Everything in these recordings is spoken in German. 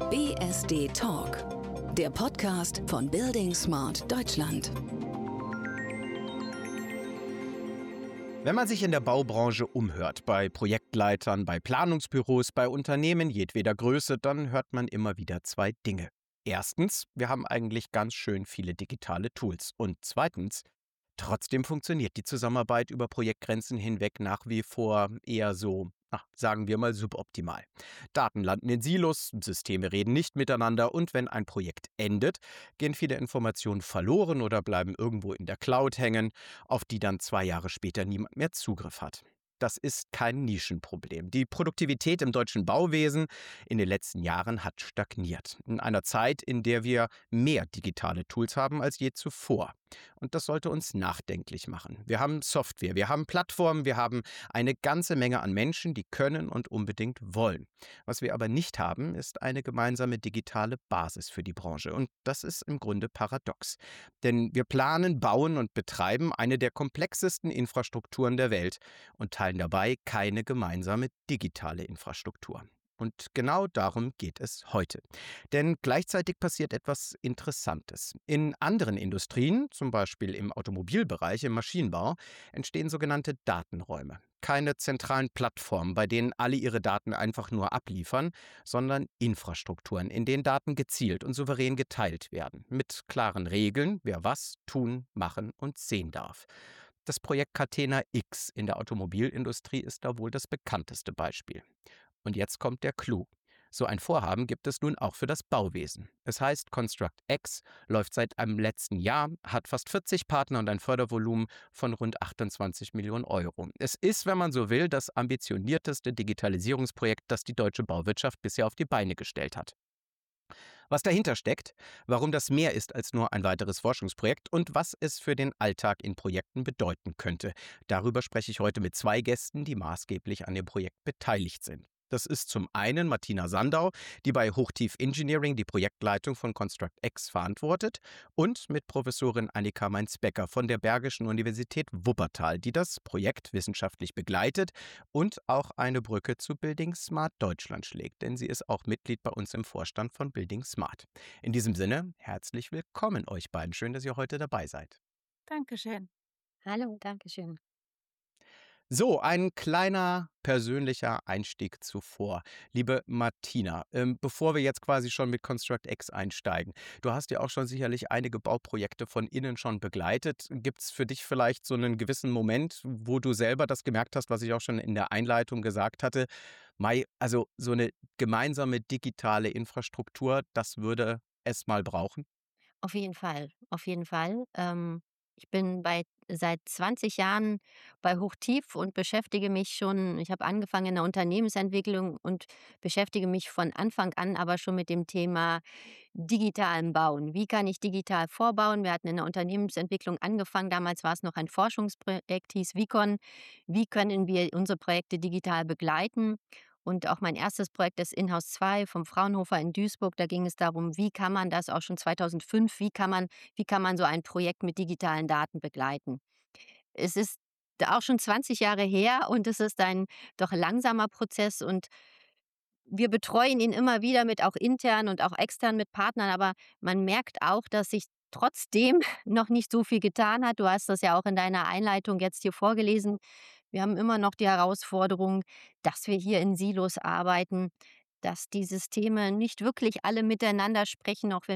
BSD Talk, der Podcast von Building Smart Deutschland. Wenn man sich in der Baubranche umhört, bei Projektleitern, bei Planungsbüros, bei Unternehmen jedweder Größe, dann hört man immer wieder zwei Dinge. Erstens, wir haben eigentlich ganz schön viele digitale Tools. Und zweitens, trotzdem funktioniert die Zusammenarbeit über Projektgrenzen hinweg nach wie vor eher so, sagen wir mal, suboptimal. Daten landen in Silos, Systeme reden nicht miteinander und wenn ein Projekt endet, gehen viele Informationen verloren oder bleiben irgendwo in der Cloud hängen, auf die dann 2 Jahre später niemand mehr Zugriff hat. Das ist kein Nischenproblem. Die Produktivität im deutschen Bauwesen in den letzten Jahren hat stagniert. In einer Zeit, in der wir mehr digitale Tools haben als je zuvor. Und das sollte uns nachdenklich machen. Wir haben Software, wir haben Plattformen, wir haben eine ganze Menge an Menschen, die können und unbedingt wollen. Was wir aber nicht haben, ist eine gemeinsame digitale Basis für die Branche. Und das ist im Grunde paradox. Denn wir planen, bauen und betreiben eine der komplexesten Infrastrukturen der Welt und teilen dabei keine gemeinsame digitale Infrastruktur. Und genau darum geht es heute. Denn gleichzeitig passiert etwas Interessantes. In anderen Industrien, zum Beispiel im Automobilbereich, im Maschinenbau, entstehen sogenannte Datenräume. Keine zentralen Plattformen, bei denen alle ihre Daten einfach nur abliefern, sondern Infrastrukturen, in denen Daten gezielt und souverän geteilt werden. Mit klaren Regeln, wer was tun, machen und sehen darf. Das Projekt Catena X in der Automobilindustrie ist da wohl das bekannteste Beispiel. Und jetzt kommt der Clou. So ein Vorhaben gibt es nun auch für das Bauwesen. Es heißt Construct X, läuft seit einem letzten Jahr, hat fast 40 Partner und ein Fördervolumen von rund 28 Millionen Euro. Es ist, wenn man so will, das ambitionierteste Digitalisierungsprojekt, das die deutsche Bauwirtschaft bisher auf die Beine gestellt hat. Was dahinter steckt, warum das mehr ist als nur ein weiteres Forschungsprojekt und was es für den Alltag in Projekten bedeuten könnte. Darüber spreche ich heute mit 2 Gästen, die maßgeblich an dem Projekt beteiligt sind. Das ist zum einen Martina Sandau, die bei Hochtief Engineering die Projektleitung von Construct X verantwortet, und mit Professorin Annika Mainz-Becker von der Bergischen Universität Wuppertal, die das Projekt wissenschaftlich begleitet und auch eine Brücke zu Building Smart Deutschland schlägt, denn sie ist auch Mitglied bei uns im Vorstand von Building Smart. In diesem Sinne, herzlich willkommen euch beiden. Schön, dass ihr heute dabei seid. Dankeschön. Hallo, Dankeschön. So, ein kleiner persönlicher Einstieg zuvor. Liebe Martina, bevor wir jetzt quasi schon mit Construct X einsteigen, du hast ja auch schon sicherlich einige Bauprojekte von innen schon begleitet. Gibt es für dich vielleicht so einen gewissen Moment, wo du selber das gemerkt hast, was ich auch schon in der Einleitung gesagt hatte? Also so eine gemeinsame digitale Infrastruktur, das würde es mal brauchen? Auf jeden Fall, auf jeden Fall. Ich bin seit 20 Jahren bei Hochtief und ich habe angefangen in der Unternehmensentwicklung und beschäftige mich von Anfang an aber schon mit dem Thema digitalen Bauen. Wie kann ich digital vorbauen? Wir hatten in der Unternehmensentwicklung angefangen, damals war es noch ein Forschungsprojekt, hieß Vicon. Wie können wir unsere Projekte digital begleiten? Und auch mein erstes Projekt ist Inhouse 2 vom Fraunhofer in Duisburg. Da ging es darum, wie kann man das auch schon 2005, wie kann man so ein Projekt mit digitalen Daten begleiten. Es ist auch schon 20 Jahre her und es ist ein doch langsamer Prozess und wir betreuen ihn immer wieder mit auch intern und auch extern mit Partnern, aber man merkt auch, dass sich trotzdem noch nicht so viel getan hat. Du hast das ja auch in deiner Einleitung jetzt hier vorgelesen. Wir haben immer noch die Herausforderung, dass wir hier in Silos arbeiten, dass die Systeme nicht wirklich alle miteinander sprechen, auch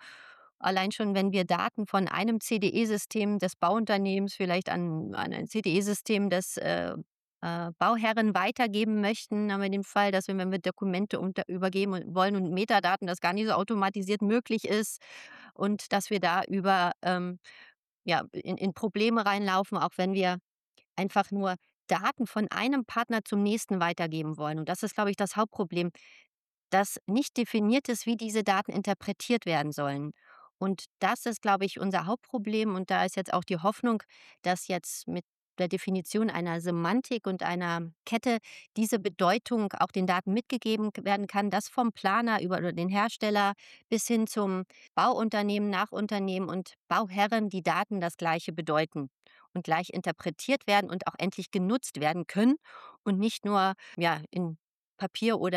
wenn wir Daten von einem CDE-System des Bauunternehmens vielleicht an ein CDE-System des Bauherren weitergeben möchten, haben wir den Fall, dass wenn wir Dokumente übergeben wollen und Metadaten, das gar nicht so automatisiert möglich ist und dass wir da in Probleme reinlaufen, auch wenn wir einfach nur Daten von einem Partner zum nächsten weitergeben wollen. Und das ist, glaube ich, das Hauptproblem, dass nicht definiert ist, wie diese Daten interpretiert werden sollen. Und das ist, glaube ich, unser Hauptproblem. Und da ist jetzt auch die Hoffnung, dass jetzt mit der Definition einer Semantik und einer Kette diese Bedeutung auch den Daten mitgegeben werden kann, dass vom Planer über den Hersteller bis hin zum Bauunternehmen, Nachunternehmen und Bauherren die Daten das Gleiche bedeuten und gleich interpretiert werden und auch endlich genutzt werden können und nicht nur in Papier oder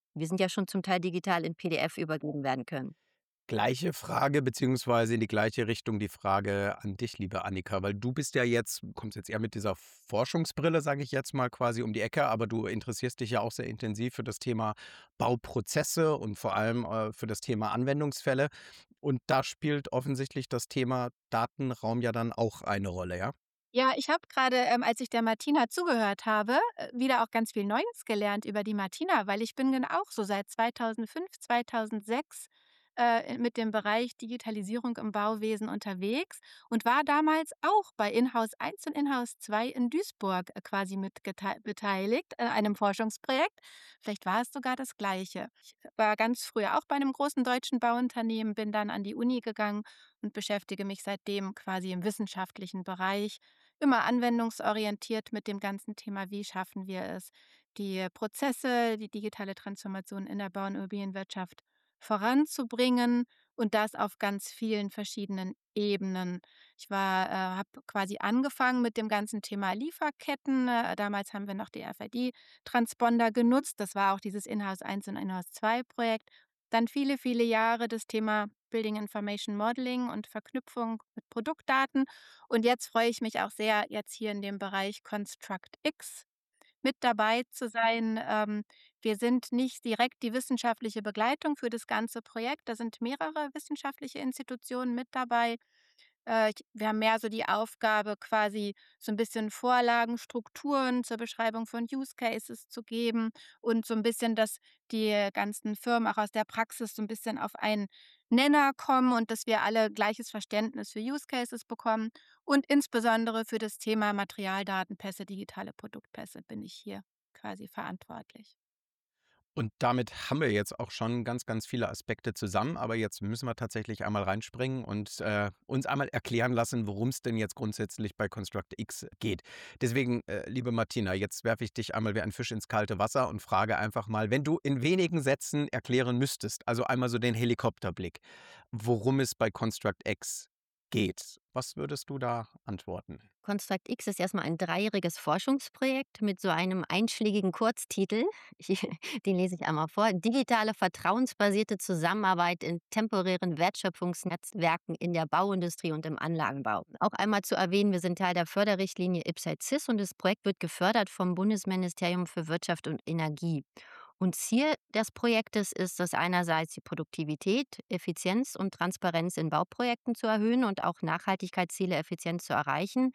Wir sind ja schon zum Teil digital in PDF übergeben werden können. Gleiche Frage, beziehungsweise in die gleiche Richtung die Frage an dich, liebe Annika, weil du bist ja jetzt kommst jetzt eher mit dieser Forschungsbrille, sage ich jetzt mal, quasi um die Ecke, aber du interessierst dich ja auch sehr intensiv für das Thema Bauprozesse und vor allem, für das Thema Anwendungsfälle. Und da spielt offensichtlich das Thema Datenraum ja dann auch eine Rolle, ja? Ja, ich habe gerade, als ich der Martina zugehört habe, wieder auch ganz viel Neues gelernt über die Martina, weil ich bin auch so seit 2005, 2006, mit dem Bereich Digitalisierung im Bauwesen unterwegs und war damals auch bei Inhouse 1 und Inhouse 2 in Duisburg, quasi beteiligt an einem Forschungsprojekt. Vielleicht war es sogar das Gleiche. Ich war ganz früher auch bei einem großen deutschen Bauunternehmen, bin dann an die Uni gegangen und beschäftige mich seitdem quasi im wissenschaftlichen Bereich immer anwendungsorientiert mit dem ganzen Thema, wie schaffen wir es, die Prozesse, die digitale Transformation in der Bau- und Immobilienwirtschaft voranzubringen und das auf ganz vielen verschiedenen Ebenen. Ich habe quasi angefangen mit dem ganzen Thema Lieferketten. Damals haben wir noch die RFID-Transponder genutzt. Das war auch dieses Inhouse 1 und Inhouse 2 Projekt. Dann viele, viele Jahre das Thema Building Information Modeling und Verknüpfung mit Produktdaten. Und jetzt freue ich mich auch sehr, jetzt hier in dem Bereich Construct X mit dabei zu sein. Wir sind nicht direkt die wissenschaftliche Begleitung für das ganze Projekt. Da sind mehrere wissenschaftliche Institutionen mit dabei. Wir haben mehr so die Aufgabe, quasi so ein bisschen Vorlagen, Strukturen zur Beschreibung von Use Cases zu geben und so ein bisschen, dass die ganzen Firmen auch aus der Praxis so ein bisschen auf einen Nenner kommen und dass wir alle gleiches Verständnis für Use Cases bekommen. Und insbesondere für das Thema Materialdatenpässe, digitale Produktpässe bin ich hier quasi verantwortlich. Und damit haben wir jetzt auch schon ganz, ganz viele Aspekte zusammen, aber jetzt müssen wir tatsächlich einmal reinspringen und, uns einmal erklären lassen, worum es denn jetzt grundsätzlich bei Construct X geht. Deswegen, liebe Martina, jetzt werfe ich dich einmal wie ein Fisch ins kalte Wasser und frage einfach mal, wenn du in wenigen Sätzen erklären müsstest, also einmal so den Helikopterblick, worum es bei Construct X geht, was würdest du da antworten? Construct X ist erstmal ein dreijähriges Forschungsprojekt mit so einem einschlägigen Kurztitel. Ich, den lese ich einmal vor. Digitale vertrauensbasierte Zusammenarbeit in temporären Wertschöpfungsnetzwerken in der Bauindustrie und im Anlagenbau. Auch einmal zu erwähnen, wir sind Teil der Förderrichtlinie IPCEI-CIS und das Projekt wird gefördert vom Bundesministerium für Wirtschaft und Energie. Und Ziel des Projektes ist es einerseits, die Produktivität, Effizienz und Transparenz in Bauprojekten zu erhöhen und auch Nachhaltigkeitsziele effizient zu erreichen.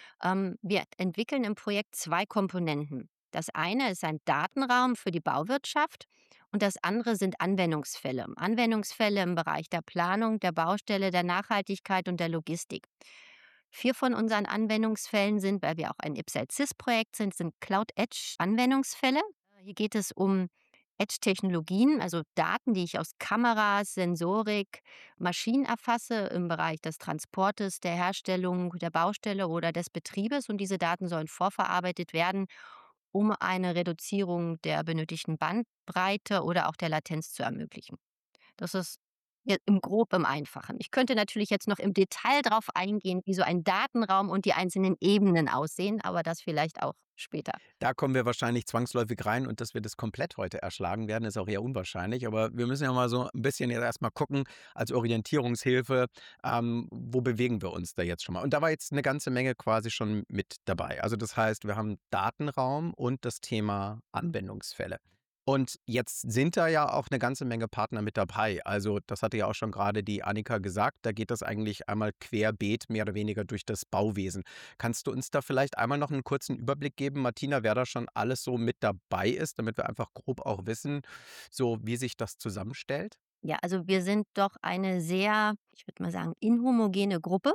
Wir entwickeln im Projekt zwei Komponenten. Das eine ist ein Datenraum für die Bauwirtschaft und das andere sind Anwendungsfälle. Anwendungsfälle im Bereich der Planung, der Baustelle, der Nachhaltigkeit und der Logistik. Vier von unseren Anwendungsfällen sind, weil wir auch ein IPSAT-CIS-Projekt sind Cloud-Edge-Anwendungsfälle. Hier geht es um Edge-Technologien, also Daten, die ich aus Kameras, Sensorik, Maschinen erfasse im Bereich des Transportes, der Herstellung, der Baustelle oder des Betriebes. Und diese Daten sollen vorverarbeitet werden, um eine Reduzierung der benötigten Bandbreite oder auch der Latenz zu ermöglichen. Das ist im Grob, im Einfachen. Ich könnte natürlich jetzt noch im Detail drauf eingehen, wie so ein Datenraum und die einzelnen Ebenen aussehen, aber das vielleicht auch später. Da kommen wir wahrscheinlich zwangsläufig rein und dass wir das komplett heute erschlagen werden, ist auch eher unwahrscheinlich. Aber wir müssen ja mal so ein bisschen jetzt erst mal gucken als Orientierungshilfe, wo bewegen wir uns da jetzt schon mal? Und da war jetzt eine ganze Menge quasi schon mit dabei. Also, das heißt, wir haben Datenraum und das Thema Anwendungsfälle. Und jetzt sind da ja auch eine ganze Menge Partner mit dabei. Also, das hatte ja auch schon gerade die Annika gesagt, da geht das eigentlich einmal querbeet mehr oder weniger durch das Bauwesen. Kannst du uns da vielleicht einmal noch einen kurzen Überblick geben, Martina, wer da schon alles so mit dabei ist, damit wir einfach grob auch wissen, so wie sich das zusammenstellt? Ja, also wir sind doch eine sehr, ich würde mal sagen, inhomogene Gruppe.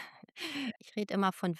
Ich rede immer von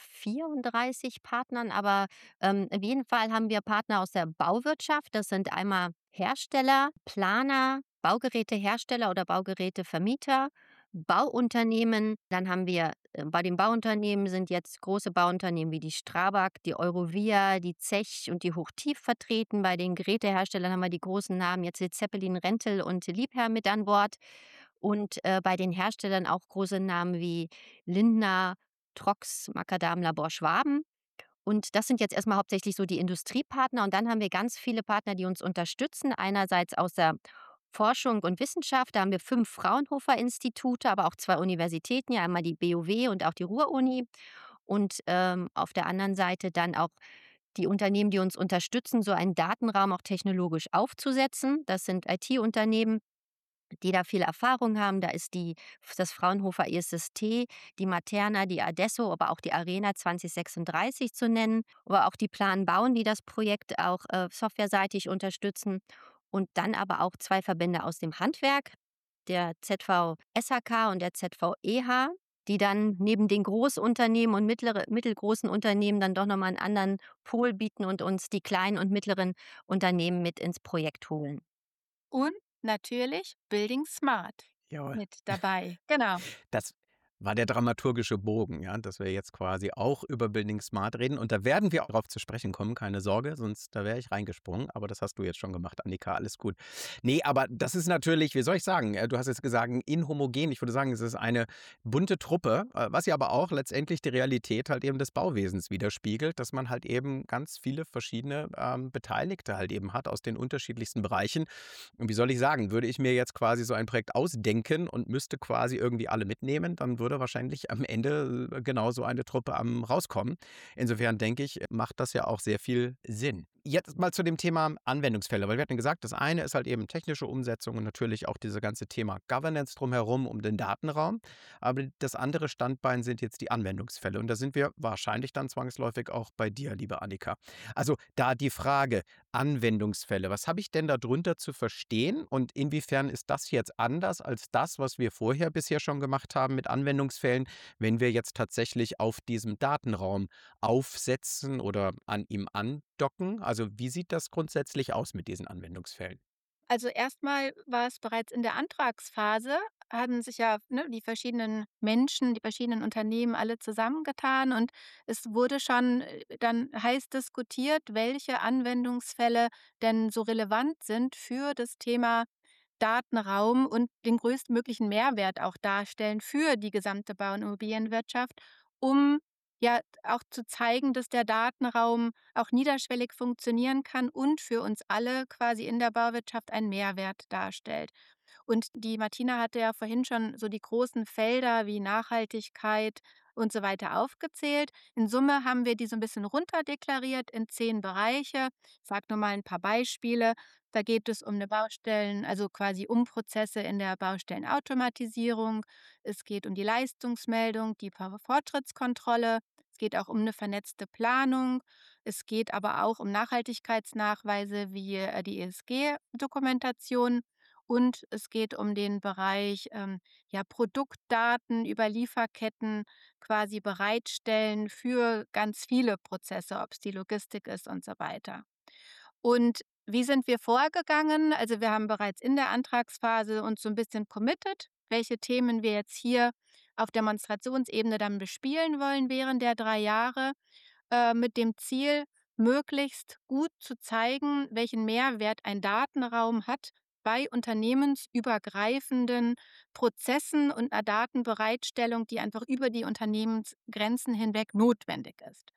34 Partnern, aber auf jeden Fall haben wir Partner aus der Bauwirtschaft. Das sind einmal Hersteller, Planer, Baugerätehersteller oder Baugerätevermieter, Bauunternehmen. Dann haben wir bei den Bauunternehmen sind jetzt große Bauunternehmen wie die Strabag, die Eurovia, die Zech und die Hochtief vertreten. Bei den Geräteherstellern haben wir die großen Namen jetzt die Zeppelin, Rentel und Liebherr mit an Bord. Und bei den Herstellern auch große Namen wie Lindner, Trox, Makadam, Labor Schwaben. Und das sind jetzt erstmal hauptsächlich so die Industriepartner und dann haben wir ganz viele Partner, die uns unterstützen. Einerseits aus der Forschung und Wissenschaft, da haben wir 5 Fraunhofer-Institute, aber auch 2 Universitäten, ja einmal die BOW und auch die Ruhr-Uni. Und, auf der anderen Seite dann auch die Unternehmen, die uns unterstützen, so einen Datenraum auch technologisch aufzusetzen. Das sind IT-Unternehmen, die da viel Erfahrung haben. Da ist das Fraunhofer ISST, die Materna, die Adesso, aber auch die Arena 2036 zu nennen, oder auch die Plan Bauen, die das Projekt auch, softwareseitig unterstützen. Und dann aber auch 2 Verbände aus dem Handwerk, der ZV-SHK und der ZV-EH, die dann neben den Großunternehmen und mittelgroßen Unternehmen dann doch noch mal 'n anderen Pol bieten und uns die kleinen und mittleren Unternehmen mit ins Projekt holen. Und natürlich Building Smart Jawohl. mit dabei. Genau. Das war der dramaturgische Bogen, ja, dass wir jetzt quasi auch über Building Smart reden. Und da werden wir auch drauf zu sprechen kommen, keine Sorge, sonst da wäre ich reingesprungen. Aber das hast du jetzt schon gemacht, Annika, alles gut. Nee, aber das ist natürlich, wie soll ich sagen, du hast jetzt gesagt, inhomogen. Ich würde sagen, es ist eine bunte Truppe, was ja aber auch letztendlich die Realität halt eben des Bauwesens widerspiegelt, dass man halt eben ganz viele verschiedene Beteiligte halt eben hat aus den unterschiedlichsten Bereichen. Und wie soll ich sagen, würde ich mir jetzt quasi so ein Projekt ausdenken und müsste quasi irgendwie alle mitnehmen, dann würde wahrscheinlich am Ende genau so eine Truppe am rauskommen. Insofern denke ich, macht das ja auch sehr viel Sinn. Jetzt mal zu dem Thema Anwendungsfälle, weil wir hatten gesagt, das eine ist halt eben technische Umsetzung und natürlich auch dieses ganze Thema Governance drumherum um den Datenraum. Aber das andere Standbein sind jetzt die Anwendungsfälle. Und da sind wir wahrscheinlich dann zwangsläufig auch bei dir, liebe Annika. Also da die Frage, Anwendungsfälle. Was habe ich denn darunter zu verstehen und inwiefern ist das jetzt anders als das, was wir vorher bisher schon gemacht haben mit Anwendungsfällen, wenn wir jetzt tatsächlich auf diesem Datenraum aufsetzen oder an ihm andocken? Also wie sieht das grundsätzlich aus mit diesen Anwendungsfällen? Also, erstmal war es bereits in der Antragsphase, haben sich ja, ne, die verschiedenen Menschen, die verschiedenen Unternehmen alle zusammengetan und es wurde schon, dann heiß diskutiert, welche Anwendungsfälle denn so relevant sind für das Thema Datenraum und den größtmöglichen Mehrwert auch darstellen für die gesamte Bau und Immobilienwirtschaft, um ja auch zu zeigen, dass der Datenraum auch niederschwellig funktionieren kann und für uns alle quasi in der Bauwirtschaft einen Mehrwert darstellt. Und die Martina hatte ja vorhin schon so die großen Felder wie Nachhaltigkeit und so weiter aufgezählt. In Summe haben wir die so ein bisschen runterdeklariert in 10 Bereiche. Ich sage nur mal ein paar Beispiele. Da geht es um eine Baustellen also quasi um Prozesse in der Baustellenautomatisierung. Es geht um die Leistungsmeldung, die Fortschrittskontrolle. Es geht auch um eine vernetzte Planung. Es geht aber auch um Nachhaltigkeitsnachweise wie, die ESG-Dokumentation und es geht um den Bereich, ja, Produktdaten über Lieferketten quasi bereitstellen für ganz viele Prozesse, ob es die Logistik ist und so weiter. Und wie sind wir vorgegangen? Also, wir haben bereits in der Antragsphase uns so ein bisschen committed, welche Themen wir jetzt hier auf Demonstrationsebene dann bespielen wollen während der 3 Jahre, mit dem Ziel, möglichst gut zu zeigen, welchen Mehrwert ein Datenraum hat bei unternehmensübergreifenden Prozessen und 'ner Datenbereitstellung, die einfach über die Unternehmensgrenzen hinweg notwendig ist.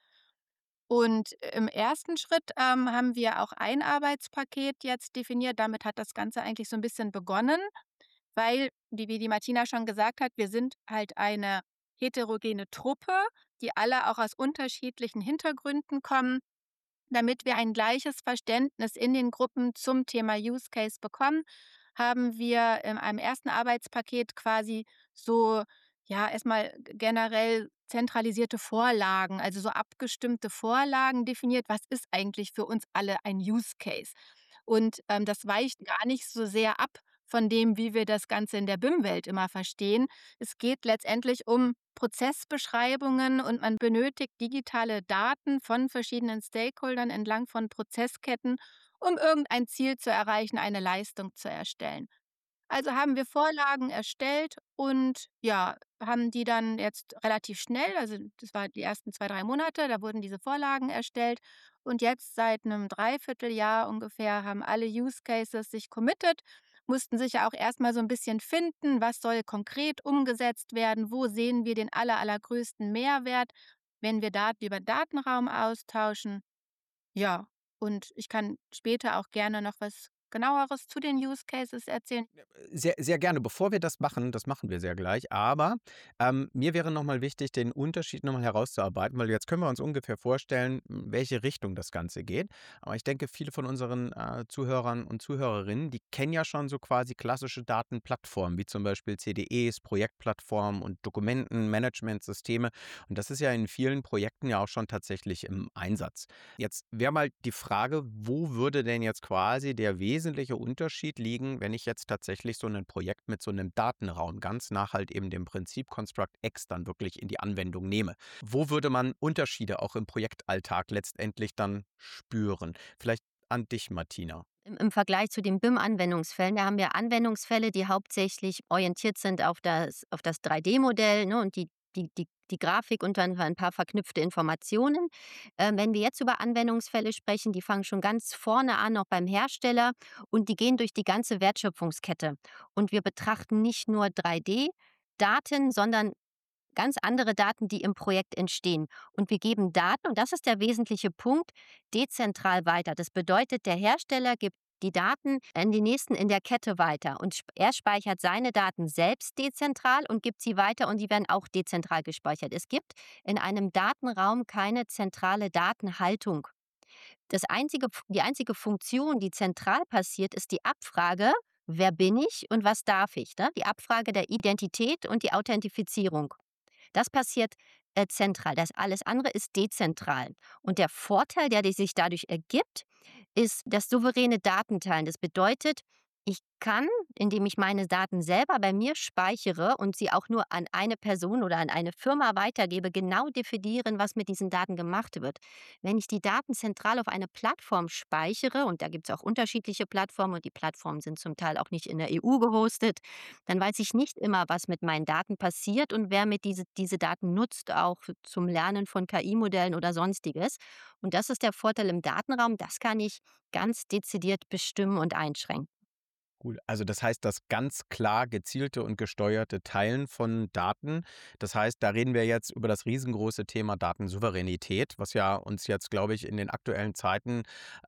Und im ersten Schritt, haben wir auch ein Arbeitspaket jetzt definiert. Damit hat das Ganze eigentlich so ein bisschen begonnen, weil, wie die Martina schon gesagt hat, wir sind halt eine heterogene Truppe, die alle auch aus unterschiedlichen Hintergründen kommen. Damit wir ein gleiches Verständnis in den Gruppen zum Thema Use Case bekommen, haben wir in einem ersten Arbeitspaket quasi so, ja, erstmal generell zentralisierte Vorlagen, also so abgestimmte Vorlagen definiert. Was ist eigentlich für uns alle ein Use Case? Und, das weicht gar nicht so sehr ab von dem, wie wir das Ganze in der BIM-Welt immer verstehen. Es geht letztendlich um Prozessbeschreibungen und man benötigt digitale Daten von verschiedenen Stakeholdern entlang von Prozessketten, um irgendein Ziel zu erreichen, eine Leistung zu erstellen. Also haben wir Vorlagen erstellt und ja, haben die dann jetzt relativ schnell, also das war die ersten 2 3 Monate, da wurden diese Vorlagen erstellt und jetzt seit einem Dreivierteljahr ungefähr haben alle Use Cases sich committed, mussten sich ja auch erst mal so ein bisschen finden, was soll konkret umgesetzt werden, wo sehen wir den allergrößten Mehrwert wenn wir Daten über 'n Datenraum austauschen. Ja, und ich kann später auch gerne noch was Genaueres zu den Use Cases erzählen. Sehr, sehr gerne. Bevor wir das machen wir sehr gleich, aber, mir wäre noch mal wichtig, den Unterschied noch mal herauszuarbeiten, weil jetzt können wir uns ungefähr vorstellen, welche Richtung das Ganze geht. Aber ich denke, viele von unseren, Zuhörern und Zuhörerinnen, die kennen ja schon so quasi klassische Datenplattformen, wie zum Beispiel CDEs, Projektplattformen und Dokumentenmanagementsysteme. Und das ist ja in vielen Projekten ja auch schon tatsächlich im Einsatz. Jetzt wäre mal die Frage, wo würde denn jetzt quasi der wesentliche Unterschied liegen, wenn ich jetzt tatsächlich so ein Projekt mit so einem Datenraum ganz nach halt eben dem Prinzip Construct X dann wirklich in die Anwendung nehme? Wo würde man Unterschiede auch im Projektalltag letztendlich dann spüren? Vielleicht an dich, Martina. Im Vergleich zu den BIM-Anwendungsfällen, da haben wir Anwendungsfälle, die hauptsächlich orientiert sind auf das 3D-Modell, ne, und die Grafik und dann ein paar verknüpfte Informationen. Wenn wir jetzt über Anwendungsfälle sprechen, die fangen schon ganz vorne an, auch beim Hersteller, und die gehen durch die ganze Wertschöpfungskette. Und wir betrachten nicht nur 3D-Daten, sondern ganz andere Daten, die im Projekt entstehen. Und wir geben Daten, und das ist der wesentliche Punkt, dezentral weiter. Das bedeutet, der Hersteller gibt die Daten an die nächsten in der Kette weiter, und er speichert seine Daten selbst dezentral und gibt sie weiter, und die werden auch dezentral gespeichert. Es gibt in einem Datenraum keine zentrale Datenhaltung. Die einzige Funktion, die zentral passiert, ist die Abfrage: Wer bin ich und was darf ich? Ne? Die Abfrage der Identität und die Authentifizierung. Das passiert zentral. Das alles andere ist dezentral. Und der Vorteil, der sich dadurch ergibt, ist das souveräne Datenteilen. Das bedeutet, ich kann, indem ich meine Daten selber bei mir speichere und sie auch nur an eine Person oder an eine Firma weitergebe, genau definieren, was mit diesen Daten gemacht wird. Wenn ich die Daten zentral auf eine Plattform speichere, und da gibt es auch unterschiedliche Plattformen, und die Plattformen sind zum Teil auch nicht in der EU gehostet, dann weiß ich nicht immer, was mit meinen Daten passiert und wer mit diese Daten nutzt, auch zum Lernen von KI-Modellen oder Sonstiges. Und das ist der Vorteil im Datenraum, das kann ich ganz dezidiert bestimmen und einschränken. Cool. Also das heißt, das ganz klar gezielte und gesteuerte Teilen von Daten. Das heißt, da reden wir jetzt über das riesengroße Thema Datensouveränität, was ja uns jetzt, glaube ich, in den aktuellen Zeiten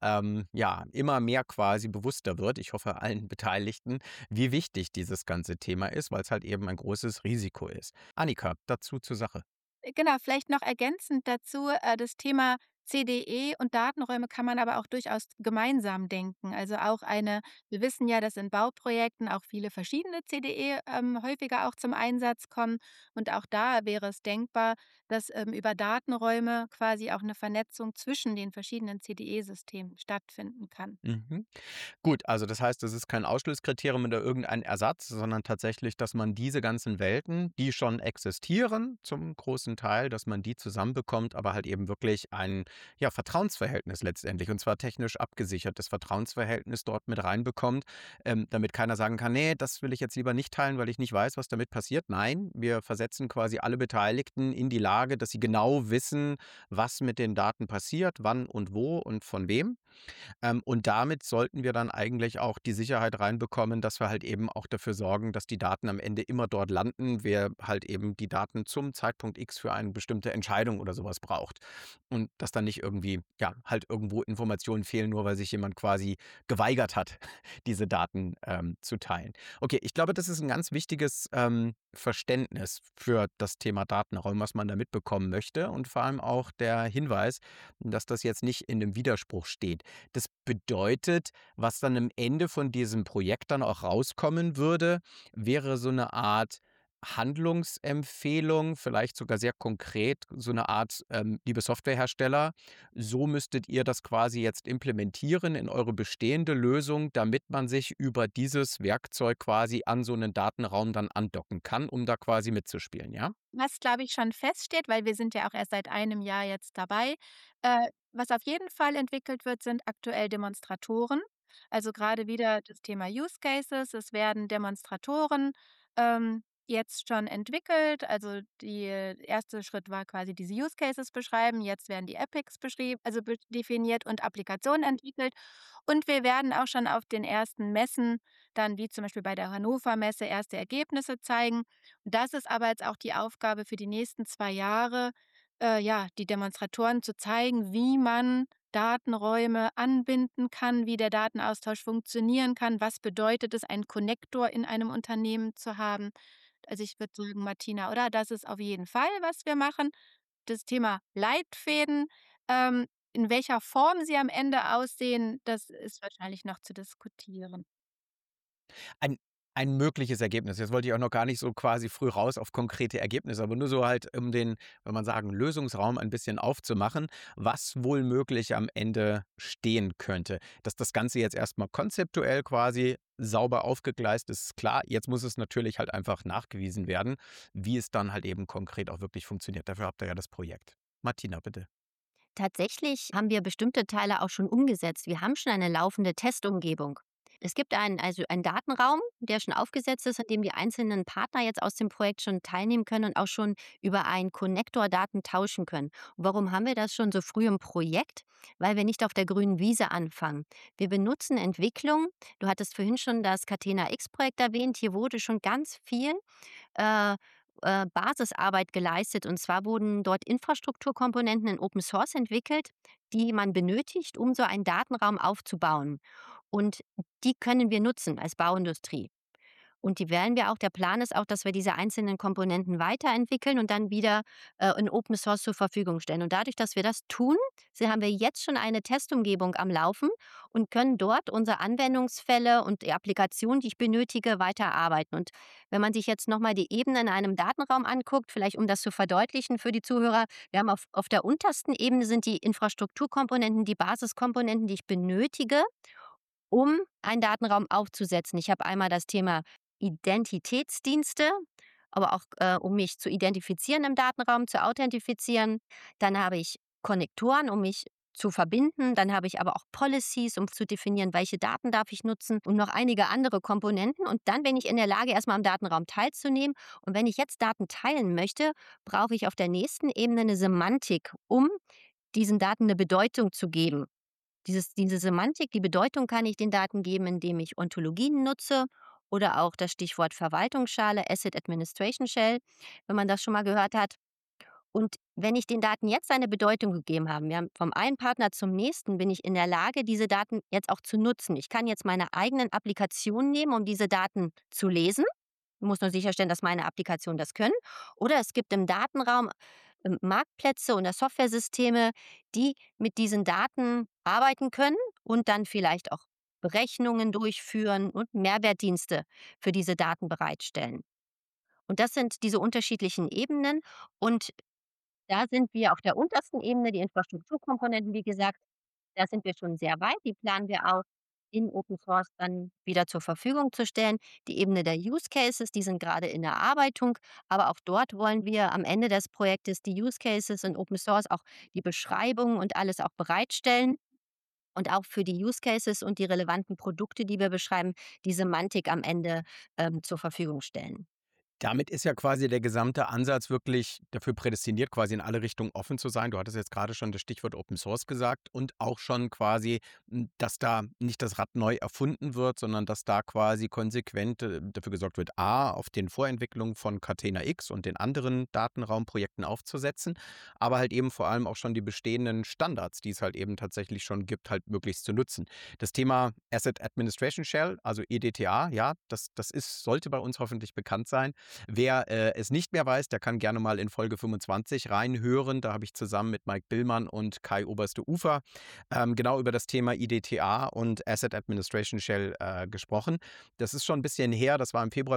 ja immer mehr quasi bewusster wird. Ich hoffe allen Beteiligten, wie wichtig dieses ganze Thema ist, weil es halt eben ein großes Risiko ist. Annika, dazu zur Sache. Genau, vielleicht noch ergänzend dazu, das Thema CDE und Datenräume kann man aber auch durchaus gemeinsam denken. Also auch wir wissen ja, dass in Bauprojekten auch viele verschiedene CDE häufiger auch zum Einsatz kommen. Und auch da wäre es denkbar, dass über Datenräume quasi auch eine Vernetzung zwischen den verschiedenen CDE-Systemen stattfinden kann. Mhm. Gut, also das heißt, es ist kein Ausschlusskriterium oder irgendein Ersatz, sondern tatsächlich, dass man diese ganzen Welten, die schon existieren zum großen Teil, dass man die zusammenbekommt, aber halt eben wirklich ein, ja, Vertrauensverhältnis letztendlich, und zwar technisch abgesichertes Vertrauensverhältnis dort mit reinbekommt, damit keiner sagen kann: „Nee, das will ich jetzt lieber nicht teilen, weil ich nicht weiß, was damit passiert.“ Nein, wir versetzen quasi alle Beteiligten in die Lage, dass sie genau wissen, was mit den Daten passiert, wann und wo und von wem. Und damit sollten wir dann eigentlich auch die Sicherheit reinbekommen, dass wir halt eben auch dafür sorgen, dass die Daten am Ende immer dort landen, wer halt eben die Daten zum Zeitpunkt X für eine bestimmte Entscheidung oder sowas braucht. Und dass dann nicht irgendwie, ja, halt irgendwo Informationen fehlen, nur weil sich jemand quasi geweigert hat, diese Daten, zu teilen. Okay, ich glaube, das ist ein ganz wichtiges, Verständnis für das Thema Datenraum, was man da mitbekommen möchte, und vor allem auch der Hinweis, dass das jetzt nicht in 'nem Widerspruch steht. Das bedeutet, was dann am Ende von diesem Projekt dann auch rauskommen würde, wäre so eine Art Handlungsempfehlung, vielleicht sogar sehr konkret, so eine Art, liebe Softwarehersteller, so müsstet ihr das quasi jetzt implementieren in eure bestehende Lösung, damit man sich über dieses Werkzeug quasi an so einen Datenraum dann andocken kann, um da quasi mitzuspielen, ja? Was, glaube ich, schon feststeht, weil wir sind ja auch erst seit einem Jahr jetzt dabei. Was auf jeden Fall entwickelt wird, sind aktuell Demonstratoren. Also gerade wieder das Thema Use Cases. Es werden Demonstratoren jetzt schon entwickelt. Also der erste Schritt war quasi diese Use Cases beschreiben. Jetzt werden die Epics beschrieben, also definiert und Applikationen entwickelt. Und wir werden auch schon auf den ersten Messen, dann wie zum Beispiel bei der Hannover Messe, erste Ergebnisse zeigen. Das ist aber jetzt auch die Aufgabe für die nächsten 2 Jahre, ja, die Demonstratoren zu zeigen, wie man Datenräume anbinden kann, wie der Datenaustausch funktionieren kann. Was bedeutet es, einen Konnektor in einem Unternehmen zu haben? Also, ich würde sagen, Martina, oder? Das ist auf jeden Fall, was wir machen. Das Thema Leitfäden, in welcher Form sie am Ende aussehen, das ist wahrscheinlich noch zu diskutieren. Ein ein mögliches Ergebnis. Jetzt wollte ich auch noch gar nicht so quasi früh raus auf konkrete Ergebnisse, aber nur so halt, um den, wenn man sagen, Lösungsraum ein bisschen aufzumachen, was wohl möglich am Ende stehen könnte. Dass das Ganze jetzt erstmal konzeptuell quasi sauber aufgegleist ist, klar. Jetzt muss es natürlich halt einfach nachgewiesen werden, wie es dann halt eben konkret auch wirklich funktioniert. Dafür habt ihr ja das Projekt. Martina, bitte. Tatsächlich haben wir bestimmte Teile auch schon umgesetzt. Wir haben schon eine laufende Testumgebung. Es gibt einen Datenraum, der schon aufgesetzt ist, an dem die einzelnen Partner jetzt aus dem Projekt schon teilnehmen können und auch schon über einen Connector Daten tauschen können. Und warum haben wir das schon so früh im Projekt? Weil wir nicht auf der grünen Wiese anfangen. Wir benutzen Entwicklung. Du hattest vorhin schon das Catena X-Projekt erwähnt. Hier wurde schon ganz viel äh, Basisarbeit geleistet. Und zwar wurden dort Infrastrukturkomponenten in Open Source entwickelt, die man benötigt, um so einen Datenraum aufzubauen. Und die können wir nutzen als Bauindustrie. Und die wählen wir auch. Der Plan ist auch, dass wir diese einzelnen Komponenten weiterentwickeln und dann wieder in Open Source zur Verfügung stellen. Und dadurch, dass wir das tun, haben wir jetzt schon eine Testumgebung am Laufen und können dort unsere Anwendungsfälle und die Applikationen, die ich benötige, weiterarbeiten. Und wenn man sich jetzt nochmal die Ebene in einem Datenraum anguckt, vielleicht um das zu verdeutlichen für die Zuhörer, wir haben auf der untersten Ebene sind die Infrastrukturkomponenten, die Basiskomponenten, die ich benötige, um einen Datenraum aufzusetzen. Ich habe einmal das Thema Identitätsdienste, aber auch, um mich zu identifizieren im Datenraum, zu authentifizieren. Dann habe ich Konnektoren, um mich zu verbinden. Dann habe ich aber auch Policies, um zu definieren, welche Daten darf ich nutzen und noch einige andere Komponenten. Und dann bin ich in der Lage, erstmal am Datenraum teilzunehmen. Und wenn ich jetzt Daten teilen möchte, brauche ich auf der nächsten Ebene eine Semantik, um diesen Daten eine Bedeutung zu geben. Diese Semantik, die Bedeutung kann ich den Daten geben, indem ich Ontologien nutze oder auch das Stichwort Verwaltungsschale, Asset Administration Shell, wenn man das schon mal gehört hat. Und wenn ich den Daten jetzt eine Bedeutung gegeben habe, wir haben vom einen Partner zum nächsten, bin ich in der Lage, diese Daten jetzt auch zu nutzen. Ich kann jetzt meine eigenen Applikationen nehmen, um diese Daten zu lesen. Ich muss nur sicherstellen, dass meine Applikationen das können. Oder es gibt im Datenraum Marktplätze oder Softwaresysteme, die mit diesen Daten arbeiten können und dann vielleicht auch Berechnungen durchführen und Mehrwertdienste für diese Daten bereitstellen. Und das sind diese unterschiedlichen Ebenen. Und da sind wir auf der untersten Ebene, die Infrastrukturkomponenten, wie gesagt, da sind wir schon sehr weit. Die planen wir auch in Open Source dann wieder zur Verfügung zu stellen. Die Ebene der Use Cases, die sind gerade in der Erarbeitung, aber auch dort wollen wir am Ende des Projektes die Use Cases in Open Source, auch die Beschreibung und alles auch bereitstellen und auch für die Use Cases und die relevanten Produkte, die wir beschreiben, die Semantik am Ende zur Verfügung stellen. Damit ist ja quasi der gesamte Ansatz wirklich dafür prädestiniert, quasi in alle Richtungen offen zu sein. Du hattest jetzt gerade schon das Stichwort Open Source gesagt und auch schon quasi, dass da nicht das Rad neu erfunden wird, sondern dass da quasi konsequent dafür gesorgt wird, A, auf den Vorentwicklungen von Catena X und den anderen Datenraumprojekten aufzusetzen, aber halt eben vor allem auch schon die bestehenden Standards, die es halt eben tatsächlich schon gibt, halt möglichst zu nutzen. Das Thema Asset Administration Shell, also EDTA, ja, das sollte bei uns hoffentlich bekannt sein. Wer es nicht mehr weiß, der kann gerne mal in Folge 25 reinhören. Da habe ich zusammen mit Mike Billmann und Kai Oberste-Ufer genau über das Thema IDTA und Asset Administration Shell gesprochen. Das ist schon ein bisschen her, das war im Februar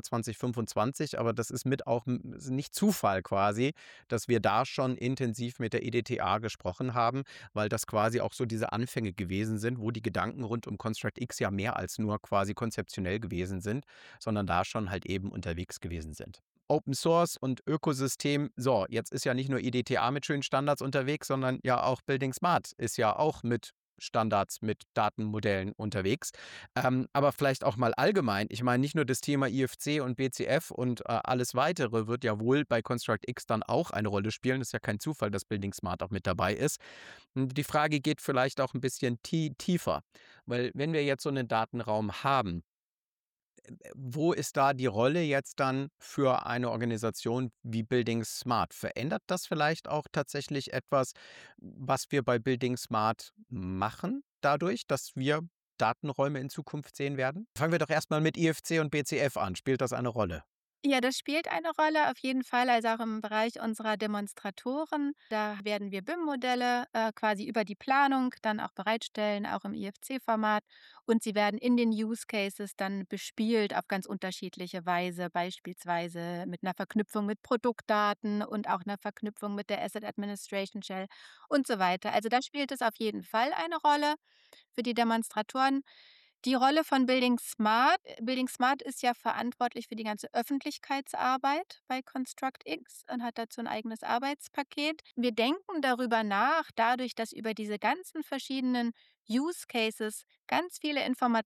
2025, aber das ist mit auch nicht Zufall quasi, dass wir da schon intensiv mit der IDTA gesprochen haben, weil das quasi auch so diese Anfänge gewesen sind, wo die Gedanken rund um Construct X ja mehr als nur quasi konzeptionell gewesen sind, sondern da schon halt eben unterwegs gewesen sind. Open Source und Ökosystem, so, jetzt ist ja nicht nur IDTA mit schönen Standards unterwegs, sondern ja auch Building Smart ist ja auch mit Standards, mit Datenmodellen unterwegs. Aber vielleicht auch mal allgemein, ich meine, nicht nur das Thema IFC und BCF und alles weitere wird ja wohl bei Construct X dann auch eine Rolle spielen. Das ist ja kein Zufall, dass Building Smart auch mit dabei ist. Und die Frage geht vielleicht auch ein bisschen tiefer, weil wenn wir jetzt so einen Datenraum haben, wo ist da die Rolle jetzt dann für eine Organisation wie Building Smart? Verändert das vielleicht auch tatsächlich etwas, was wir bei Building Smart machen, dadurch, dass wir Datenräume in Zukunft sehen werden? Fangen wir doch erstmal mit IFC und BCF an. Spielt das eine Rolle? Ja, das spielt eine Rolle, auf jeden Fall, also auch im Bereich unserer Demonstratoren. Da werden wir BIM-Modelle quasi über die Planung dann auch bereitstellen, auch im IFC-Format. Und sie werden in den Use Cases dann bespielt auf ganz unterschiedliche Weise, beispielsweise mit einer Verknüpfung mit Produktdaten und auch einer Verknüpfung mit der Asset Administration Shell und so weiter. Also da spielt es auf jeden Fall eine Rolle für die Demonstratoren. Die Rolle von Building Smart ist ja verantwortlich für die ganze Öffentlichkeitsarbeit bei ConstructX und hat dazu ein eigenes Arbeitspaket. Wir denken darüber nach, dadurch, dass über diese ganzen verschiedenen Use Cases ganz viele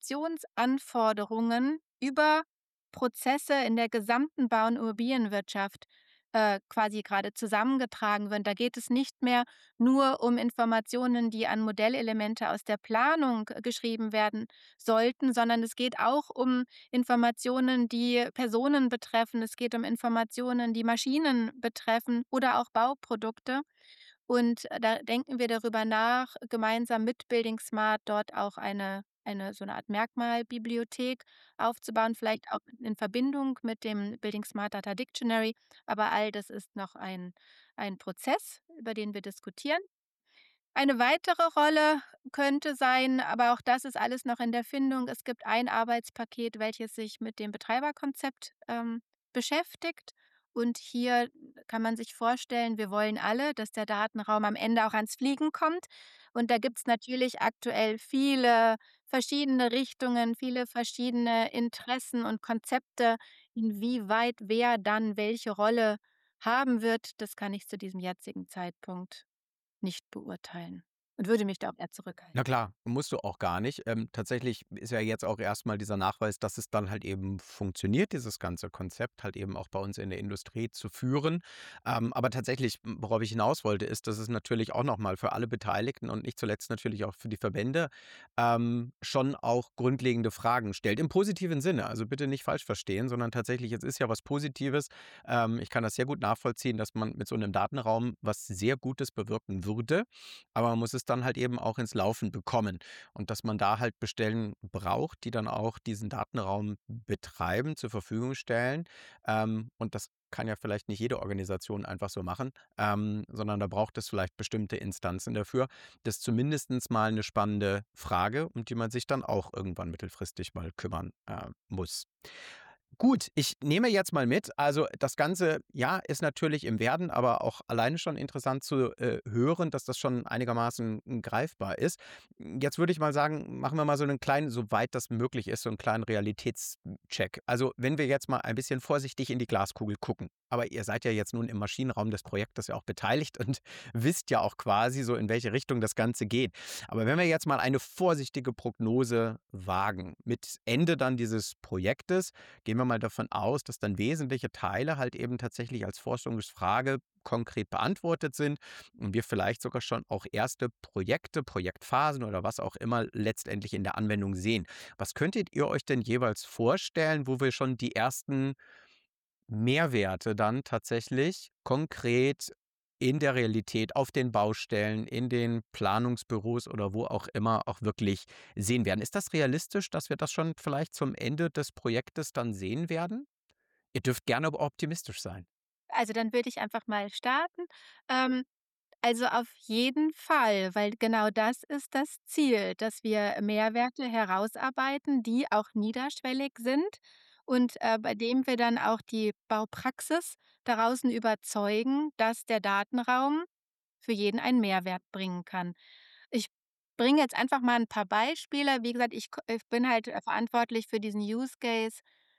Informationsanforderungen über Prozesse in der gesamten Bau- und Immobilienwirtschaft quasi gerade zusammengetragen werden. Da geht es nicht mehr nur um Informationen, die an Modellelemente aus der Planung geschrieben werden sollten, sondern es geht auch um Informationen, die Personen betreffen. Es geht um Informationen, die Maschinen betreffen oder auch Bauprodukte. Und da denken wir darüber nach, gemeinsam mit Building Smart dort auch eine so eine Art Merkmalbibliothek aufzubauen, vielleicht auch in Verbindung mit dem Building Smart Data Dictionary. Aber all das ist noch ein Prozess, über den wir diskutieren. Eine weitere Rolle könnte sein, aber auch das ist alles noch in der Findung. Es gibt ein Arbeitspaket, welches sich mit dem Betreiberkonzept beschäftigt. Und hier kann man sich vorstellen, wir wollen alle, dass der Datenraum am Ende auch ans Fliegen kommt. Und da gibt es natürlich aktuell viele verschiedene Richtungen, viele verschiedene Interessen und Konzepte, inwieweit wer dann welche Rolle haben wird. Das kann ich zu diesem jetzigen Zeitpunkt nicht beurteilen und würde mich da auch eher Na zurückhalten. klar, musst du auch gar nicht. Tatsächlich ist ja jetzt auch erstmal dieser Nachweis, dass es dann halt eben funktioniert, dieses ganze Konzept halt eben auch bei uns in der Industrie zu führen. Aber tatsächlich, worauf ich hinaus wollte, ist, dass es natürlich auch noch mal für alle Beteiligten und nicht zuletzt natürlich auch für die Verbände, schon auch grundlegende Fragen stellt, im positiven Sinne. Also bitte nicht falsch verstehen, sondern tatsächlich, es ist ja was Positives. Ich kann das sehr gut nachvollziehen, dass man mit so einem Datenraum was sehr Gutes bewirken würde. Aber man muss es dann halt eben auch ins Laufen bekommen. Und dass man da halt Bestellen braucht, die dann auch diesen Datenraum betreiben, zur Verfügung stellen. Und das kann ja vielleicht nicht jede Organisation einfach so machen, sondern da braucht es vielleicht bestimmte Instanzen dafür. Das ist zumindest mal eine spannende Frage, um die man sich dann auch irgendwann mittelfristig mal kümmern muss. Gut, ich nehme jetzt mal mit, also das Ganze, ja, ist natürlich im Werden, aber auch alleine schon interessant zu hören, dass das schon einigermaßen greifbar ist. Jetzt würde ich mal sagen, machen wir mal so einen kleinen, soweit das möglich ist, so einen kleinen Realitätscheck. Also wenn wir jetzt mal ein bisschen vorsichtig in die Glaskugel gucken, aber ihr seid ja jetzt nun im Maschinenraum des Projektes ja auch beteiligt und wisst ja auch quasi so, in welche Richtung das Ganze geht. Aber wenn wir jetzt mal eine vorsichtige Prognose wagen, mit Ende dann dieses Projektes, gehen wir mal davon aus, dass dann wesentliche Teile halt eben tatsächlich als Forschungsfrage konkret beantwortet sind und wir vielleicht sogar schon auch erste Projekte, Projektphasen oder was auch immer letztendlich in der Anwendung sehen. Was könntet ihr euch denn jeweils vorstellen, wo wir schon die ersten Mehrwerte dann tatsächlich konkret in der Realität, auf den Baustellen, in den Planungsbüros oder wo auch immer auch wirklich sehen werden? Ist das realistisch, dass wir das schon vielleicht zum Ende des Projektes dann sehen werden? Ihr dürft gerne aber optimistisch sein. Also, dann würde ich einfach mal starten. Ähm, also, auf jeden Fall, weil genau das ist das Ziel, dass wir Mehrwerte herausarbeiten, die auch niederschwellig sind und bei dem wir dann auch die Baupraxis draußen überzeugen, dass der Datenraum für jeden einen Mehrwert bringen kann. Ich bringe jetzt einfach mal ein paar Beispiele. Wie gesagt, ich bin halt verantwortlich für diesen Use Case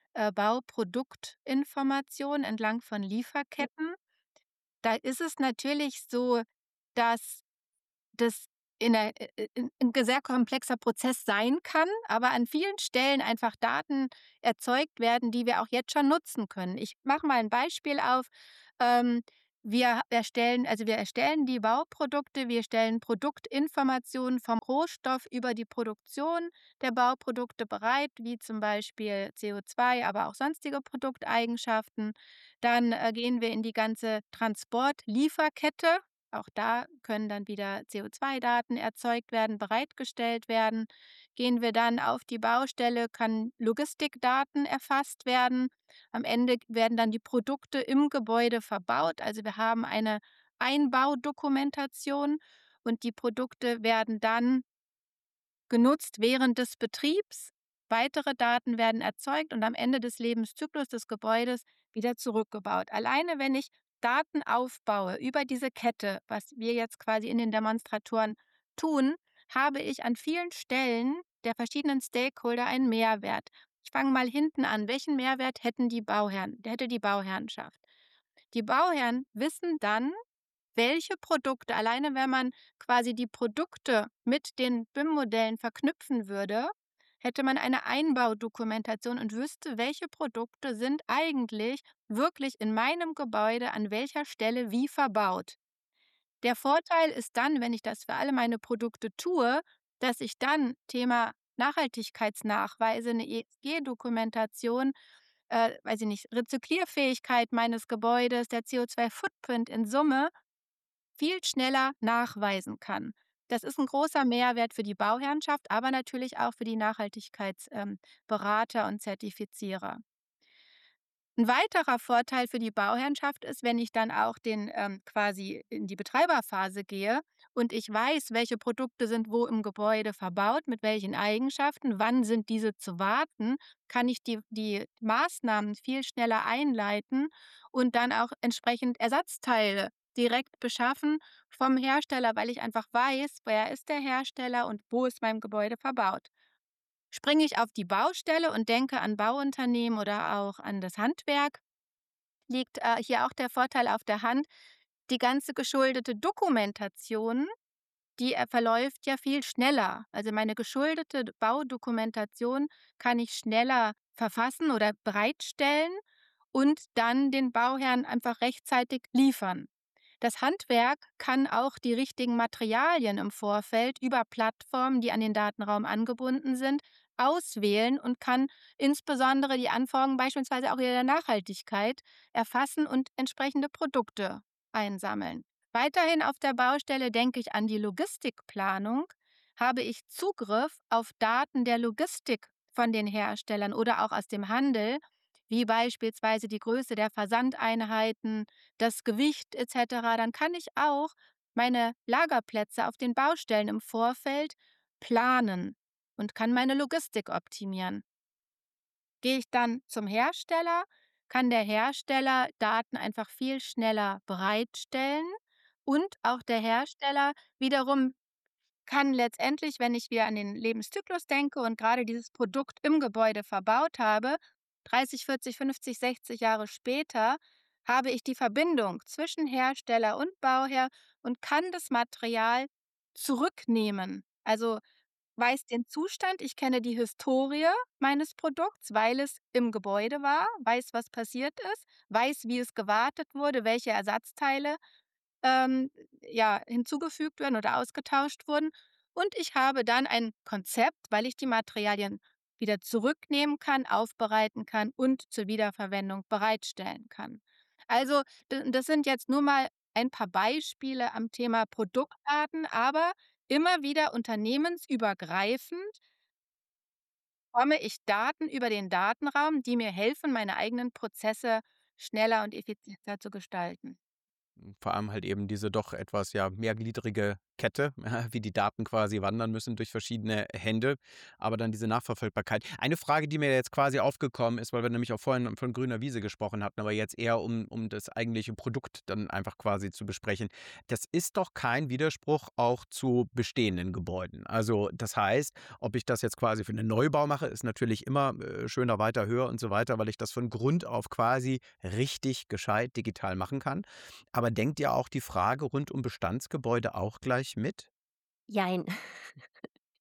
Bauproduktinformation entlang von Lieferketten. Da ist es natürlich so, dass das in 'n sehr komplexer Prozess sein kann, aber an vielen Stellen einfach Daten erzeugt werden, die wir auch jetzt schon nutzen können. Ich mache mal ein Beispiel auf. Ähm Wir erstellen die Bauprodukte, wir stellen Produktinformationen vom Rohstoff über die Produktion der Bauprodukte bereit, wie zum Beispiel CO2, aber auch sonstige Produkteigenschaften. Dann gehen wir in die ganze Transportlieferkette. Auch da können dann wieder CO2-Daten erzeugt werden, bereitgestellt werden. Gehen wir dann auf die Baustelle, kann Logistikdaten erfasst werden. Am Ende werden dann die Produkte im Gebäude verbaut. Also wir haben eine Einbaudokumentation und die Produkte werden dann genutzt während des Betriebs. Weitere Daten werden erzeugt und am Ende des Lebenszyklus des Gebäudes wieder zurückgebaut. Alleine wenn ich Daten aufbaue über diese Kette, was wir jetzt quasi in den Demonstratoren tun, habe ich an vielen Stellen der verschiedenen Stakeholder einen Mehrwert. Ich fange mal hinten an. Welchen Mehrwert hätte die Bauherrenschaft? Die Bauherren wissen dann, welche Produkte, alleine wenn man quasi die Produkte mit den BIM-Modellen verknüpfen würde, hätte man eine Einbaudokumentation und wüsste, welche Produkte sind eigentlich wirklich in meinem Gebäude an welcher Stelle wie verbaut. Der Vorteil ist dann, wenn ich das für alle meine Produkte tue, dass ich dann Thema Nachhaltigkeitsnachweise, eine ESG-Dokumentation, weiß ich nicht, Rezyklierfähigkeit meines Gebäudes, der CO2-Footprint in Summe viel schneller nachweisen kann. Das ist ein großer Mehrwert für die Bauherrenschaft, aber natürlich auch für die Nachhaltigkeitsberater Berater und Zertifizierer. Ein weiterer Vorteil für die Bauherrenschaft ist, wenn ich dann auch quasi in die Betreiberphase gehe und ich weiß, welche Produkte sind wo im Gebäude verbaut, mit welchen Eigenschaften, wann sind diese zu warten, kann ich die Maßnahmen viel schneller einleiten und dann auch entsprechend Ersatzteile direkt beschaffen vom Hersteller, weil ich einfach weiß, wer ist der Hersteller und wo ist mein Gebäude verbaut. Springe ich auf die Baustelle und denke an Bauunternehmen oder auch an das Handwerk, liegt hier auch der Vorteil auf der Hand. Die ganze geschuldete Dokumentation, die verläuft ja viel schneller. Also meine geschuldete Baudokumentation kann ich schneller verfassen oder bereitstellen und dann den Bauherren einfach rechtzeitig liefern. Das Handwerk kann auch die richtigen Materialien im Vorfeld über Plattformen, die an den Datenraum angebunden sind, auswählen und kann insbesondere die Anforderungen beispielsweise auch in der Nachhaltigkeit erfassen und entsprechende Produkte einsammeln. Weiterhin auf der Baustelle denke ich an die Logistikplanung. Habe ich Zugriff auf Daten der Logistik von den Herstellern oder auch aus dem Handel, wie beispielsweise die Größe der Versandeinheiten, das Gewicht etc., dann kann ich auch meine Lagerplätze auf den Baustellen im Vorfeld planen und kann meine Logistik optimieren. Gehe ich dann zum Hersteller, kann der Hersteller Daten einfach viel schneller bereitstellen und auch der Hersteller wiederum kann letztendlich, wenn ich wieder an den Lebenszyklus denke und gerade dieses Produkt im Gebäude verbaut habe, 30, 40, 50, 60 Jahre später habe ich die Verbindung zwischen Hersteller und Bauherr und kann das Material zurücknehmen. Also weiß den Zustand, ich kenne die Historie meines Produkts, weil es im Gebäude war, weiß, was passiert ist, weiß, wie es gewartet wurde, welche Ersatzteile ähm, hinzugefügt werden oder ausgetauscht wurden. Und ich habe dann ein Konzept, weil ich die Materialien wieder zurücknehmen kann, aufbereiten kann und zur Wiederverwendung bereitstellen kann. Also, das sind jetzt nur mal ein paar Beispiele am Thema Produktdaten, aber immer wieder unternehmensübergreifend bekomme ich Daten über den Datenraum, die mir helfen, meine eigenen Prozesse schneller und effizienter zu gestalten. Vor allem halt eben diese doch etwas, ja, mehrgliedrige Kette, wie die Daten quasi wandern müssen durch verschiedene Hände, aber dann diese Nachverfolgbarkeit. Eine Frage, die mir jetzt quasi aufgekommen ist, weil wir nämlich auch vorhin von grüner Wiese gesprochen hatten, aber jetzt eher um das eigentliche Produkt dann einfach quasi zu besprechen. Das ist doch kein Widerspruch auch zu bestehenden Gebäuden. Also, das heißt, ob ich das jetzt quasi für 'nen Neubau mache, ist natürlich immer, schöner, weiter, höher und so weiter, weil ich das von Grund auf quasi richtig gescheit digital machen kann. Aber denkt ihr auch die Frage rund um Bestandsgebäude auch gleich mit? Jein.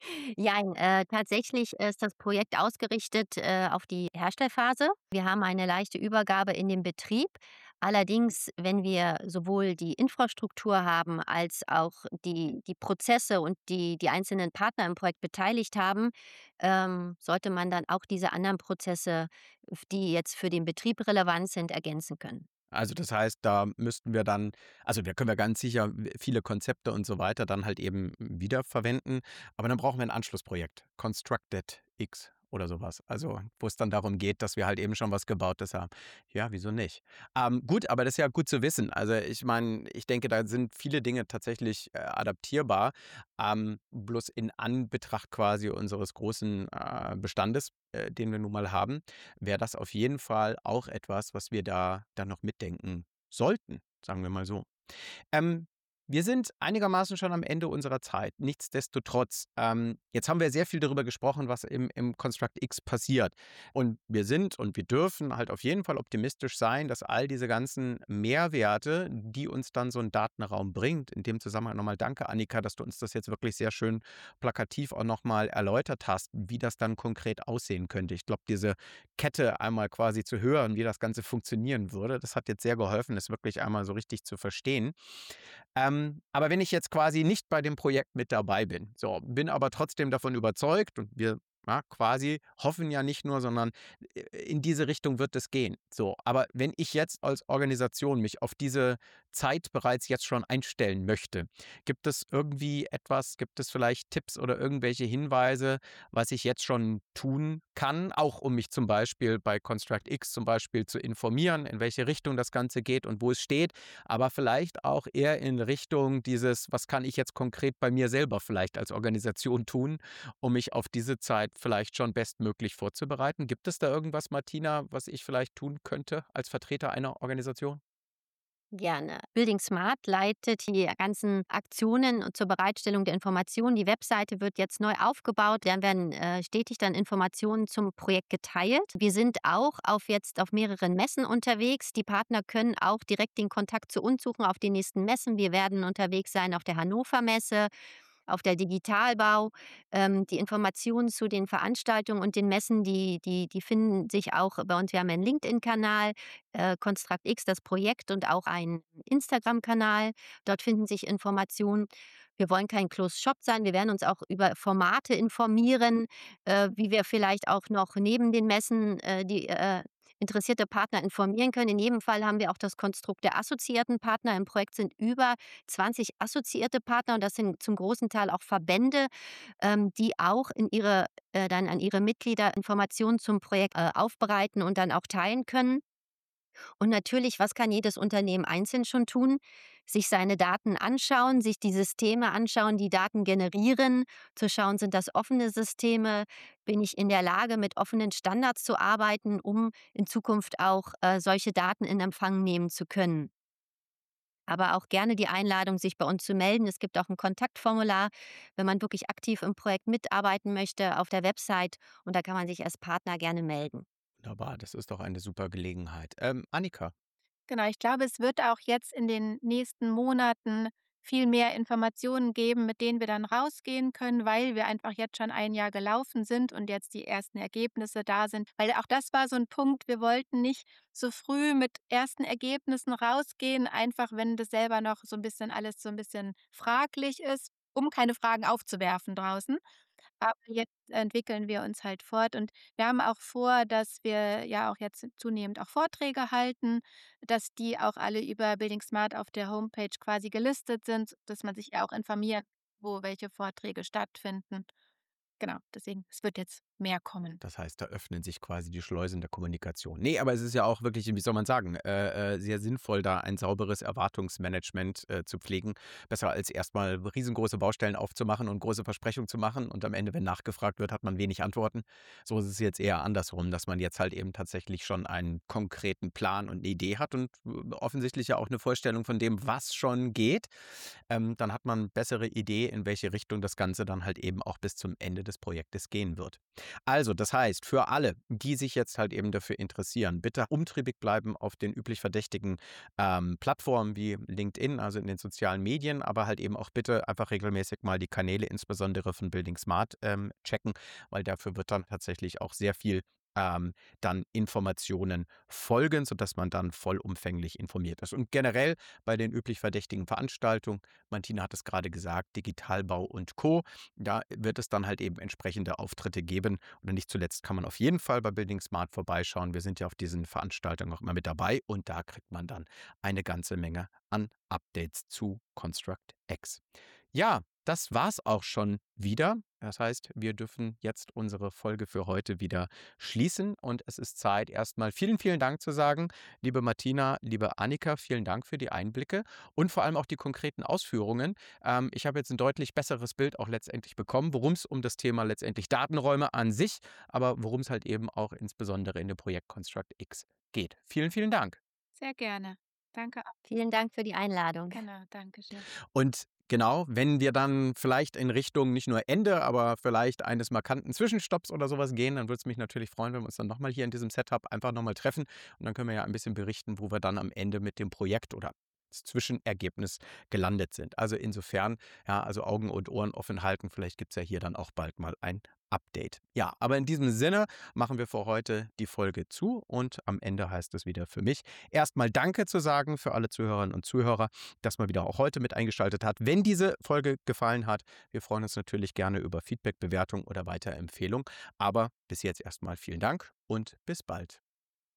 Jein, tatsächlich ist das Projekt ausgerichtet, auf die Herstellphase. Wir haben eine leichte Übergabe in den Betrieb. Allerdings, wenn wir sowohl die Infrastruktur haben als auch die Prozesse und die einzelnen Partner im Projekt beteiligt haben, sollte man dann auch diese anderen Prozesse, die jetzt für den Betrieb relevant sind, ergänzen können. Also, das heißt, da müssten wir dann also, da können wir ganz sicher viele Konzepte und so weiter dann halt eben wiederverwenden, aber dann brauchen wir ein Anschlussprojekt, Constructed X oder sowas. Also, wo es dann darum geht, dass wir halt eben schon was Gebautes haben. Ja, wieso nicht? Gut, aber das ist ja gut zu wissen. Also, ich meine, ich denke, da sind viele Dinge tatsächlich, adaptierbar, bloß in Anbetracht quasi unseres großen, Bestandes, den wir nun mal haben, wäre das auf jeden Fall auch etwas, was wir da dann noch mitdenken sollten, sagen wir mal so. Ähm, wir sind einigermaßen schon am Ende unserer Zeit. Nichtsdestotrotz, jetzt haben wir sehr viel darüber gesprochen, was im Construct X passiert. Und wir sind und wir dürfen halt auf jeden Fall optimistisch sein, dass all diese ganzen Mehrwerte, die uns dann so ein Datenraum bringt, in dem Zusammenhang nochmal danke, Annika, dass du uns das jetzt wirklich sehr schön plakativ auch nochmal erläutert hast, wie das dann konkret aussehen könnte. Ich glaube, diese Kette einmal quasi zu hören, wie das Ganze funktionieren würde, das hat jetzt sehr geholfen, es wirklich einmal so richtig zu verstehen. Aber wenn ich jetzt quasi nicht bei dem Projekt mit dabei bin, so, bin aber trotzdem davon überzeugt und wir quasi hoffen ja nicht nur, sondern in diese Richtung wird es gehen. So, aber wenn ich jetzt als Organisation mich auf diese Zeit bereits jetzt schon einstellen möchte, gibt es irgendwie etwas, gibt es vielleicht Tipps oder irgendwelche Hinweise, was ich jetzt schon tun kann, auch um mich zum Beispiel bei Construct X zum Beispiel zu informieren, in welche Richtung das Ganze geht und wo es steht, aber vielleicht auch eher in Richtung dieses, was kann ich jetzt konkret bei mir selber vielleicht als Organisation tun, um mich auf diese Zeit vielleicht schon bestmöglich vorzubereiten. Gibt es da irgendwas, Martina, was ich vielleicht tun könnte als Vertreter einer Organisation? Gerne. Building Smart leitet die ganzen Aktionen zur Bereitstellung der Informationen. Die Webseite wird jetzt neu aufgebaut. Dann werden stetig dann Informationen zum Projekt geteilt. Wir sind auch jetzt auf mehreren Messen unterwegs. Die Partner können auch direkt den Kontakt zu uns suchen auf den nächsten Messen. Wir werden unterwegs sein auf der Hannover Messe, auf der Digitalbau. Die Informationen zu den Veranstaltungen und den Messen, die finden sich auch bei uns. Wir haben einen LinkedIn-Kanal, Construct X, das Projekt, und auch einen Instagram-Kanal. Dort finden sich Informationen. Wir wollen kein Closed Shop sein. Wir werden uns auch über Formate informieren, wie wir vielleicht auch noch neben den Messen die interessierte Partner informieren können. In jedem Fall haben wir auch das Konstrukt der assoziierten Partner. Im Projekt sind über 20 assoziierte Partner, und das sind zum großen Teil auch Verbände, die auch dann an ihre Mitglieder Informationen zum Projekt aufbereiten und dann auch teilen können. Und natürlich, was kann jedes Unternehmen einzeln schon tun? Sich seine Daten anschauen, sich die Systeme anschauen, die Daten generieren, zu schauen, sind das offene Systeme? Bin ich in der Lage, mit offenen Standards zu arbeiten, um in Zukunft auch solche Daten in Empfang nehmen zu können? Aber auch gerne die Einladung, sich bei uns zu melden. Es gibt auch ein Kontaktformular, wenn man wirklich aktiv im Projekt mitarbeiten möchte, auf der Website, und da kann man sich als Partner gerne melden. Wunderbar, das ist doch eine super Gelegenheit. Annika, Genau, ich glaube, es wird auch jetzt in den nächsten Monaten viel mehr Informationen geben, mit denen wir dann rausgehen können, weil wir einfach jetzt schon ein Jahr gelaufen sind und jetzt die ersten Ergebnisse da sind. Weil auch das war so ein Punkt, wir wollten nicht so früh mit ersten Ergebnissen rausgehen, einfach wenn das selber noch so ein bisschen alles so ein bisschen fraglich ist, um keine Fragen aufzuwerfen draußen. Aber jetzt entwickeln wir uns halt fort und wir haben auch vor, dass wir ja auch jetzt zunehmend auch Vorträge halten, dass die auch alle über Building Smart auf der Homepage quasi gelistet sind, dass man sich ja auch informiert, wo welche Vorträge stattfinden. Genau, deswegen, es wird jetzt mehr kommen. das heißt, da öffnen sich quasi die Schleusen der Kommunikation. Ne, aber es ist ja auch wirklich, wie soll man sagen, sehr sinnvoll, da ein sauberes Erwartungsmanagement, zu pflegen. Besser als erstmal riesengroße Baustellen aufzumachen und große Versprechungen zu machen und am Ende, wenn nachgefragt wird, hat man wenig Antworten. So ist es jetzt eher andersrum, dass man jetzt halt eben tatsächlich schon einen konkreten Plan und 'ne Idee hat und offensichtlich ja auch eine Vorstellung von dem, was schon geht. Dann hat man bessere Idee, in welche Richtung das Ganze dann halt eben auch bis zum Ende des des Projektes gehen wird. Also, das heißt, für alle, die sich jetzt halt eben dafür interessieren, bitte umtriebig bleiben auf den üblich verdächtigen Plattformen wie LinkedIn, also in den sozialen Medien, aber halt eben auch bitte einfach regelmäßig mal die Kanäle, insbesondere von Building Smart, checken, weil dafür wird dann tatsächlich auch sehr viel dann Informationen folgen, sodass man dann vollumfänglich informiert ist. Und generell bei den üblich verdächtigen Veranstaltungen, Martina hat es gerade gesagt, Digitalbau und Co., da wird es dann halt eben entsprechende Auftritte geben. Und nicht zuletzt kann man auf jeden Fall bei Building Smart vorbeischauen. Wir sind ja auf diesen Veranstaltungen auch immer mit dabei und da kriegt man dann eine ganze Menge an Updates zu Construct X. Ja, das war's auch schon wieder. Das heißt, wir dürfen jetzt unsere Folge für heute wieder schließen und es ist Zeit, erstmal vielen, vielen Dank zu sagen. Liebe Martina, liebe Annika, vielen Dank für die Einblicke und vor allem auch die konkreten Ausführungen. Ich habe jetzt ein deutlich besseres Bild auch letztendlich bekommen, worum es um das Thema letztendlich Datenräume an sich, aber worum es halt eben auch insbesondere in dem Projekt Construct X geht. Vielen, vielen Dank. Sehr gerne. Danke auch. Vielen Dank für die Einladung. Genau, danke schön. Und genau, wenn wir dann vielleicht in Richtung nicht nur Ende, aber vielleicht eines markanten Zwischenstopps oder sowas gehen, dann würde es mich natürlich freuen, wenn wir uns dann nochmal hier in diesem Setup einfach nochmal treffen. Und dann können wir ja ein bisschen berichten, wo wir dann am Ende mit dem Projekt oder das Zwischenergebnis gelandet sind. Also insofern, ja, also Augen und Ohren offen halten. Vielleicht gibt es ja hier dann auch bald mal ein Update. Ja, aber in diesem Sinne machen wir für heute die Folge zu und am Ende heißt es wieder für mich, erstmal Danke zu sagen für alle Zuhörerinnen und Zuhörer, dass man wieder auch heute mit eingeschaltet hat. Wenn diese Folge gefallen hat, wir freuen uns natürlich gerne über Feedback, Bewertung oder Weiterempfehlung. Aber bis jetzt erstmal vielen Dank und bis bald.